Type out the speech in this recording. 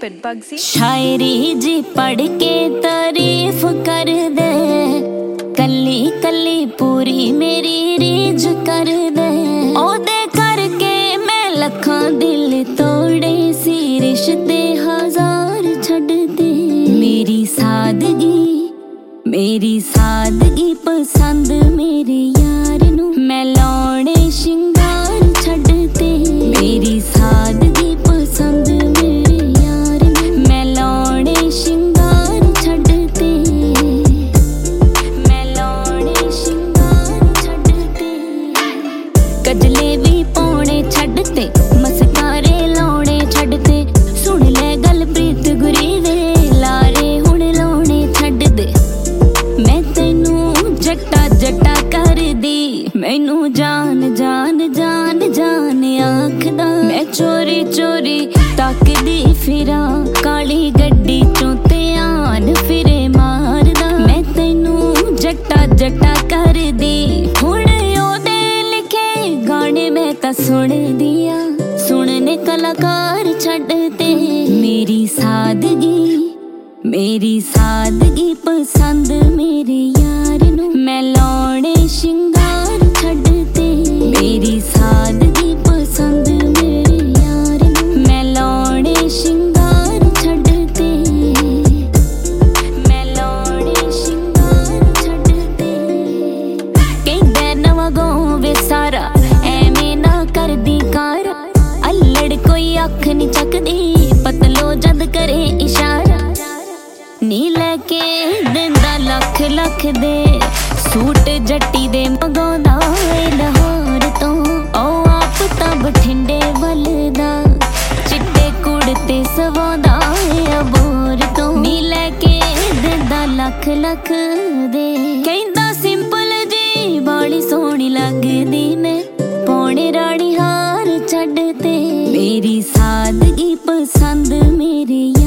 with Bugsy। शायरी जी पढ़ के तारीफ कर दे, कली कली पूरी मेरी रीझ कर दे। ओदे करके मैं लखां दिल तोड़े सी, रिश्ते हजार छड़ दे। मेरी सादगी पसंद मेरे यार नू, मैं लाउणे शिंगार छड़ दे। मेरी सादगी पसंद मेरे यार नू, मैं लाउणे शिंगार छड़ दे। मैं लाउणे शिंगार छड़ दे। कजले भी पाउणे छड़ ते, मस्कारे लाउणे छड़ ते। सुन ले गल प्रीत गुरी दे, लारे हुण लाउणे छड़ दे। मैं तैनू जट्टा जट्टा कर दी, मैनू जान जान जान जान आखदा। मैं चोरी चोरी तकदी फिरा, काली गड्डी चों ध्यान फिरे मारदा। मैं तैनू जट्टा जट्टा कर दी, हुण ओदे लिखे गाने मैं तां सुन दिया। सुनने कलाकार छड़ दे। मेरी सादगी पसंद मेरे यार नू, मैं लाउणे शिंगार छड़ दे। मेरी सादगी पसंद मेरे यार नू, मैं लाउणे शिंगार छड़ दे। मैं लाउणे शिंगार छड़ दे। कहंदे नवां गाँव वे सारा, एवें ना करदी कार। अल्लड़ कोई अख नहीं चकदी, पतलो जद करे इशारा। नी लैके दिंदा लख लख दे, सूट जट्टी दे मंगाउंदा ए लाहौर तो। ओ आप तां बठिंडे वलदा, चिट्टे कुड़ते सवांदा ए अबोर तो। नी लैके दिंदा लख लख दे, कहंदा सिंपल जी बाली सोहनी लगदी मैं, पौने रानी हार छड़ ते। मेरी सादगी पसंद मेरे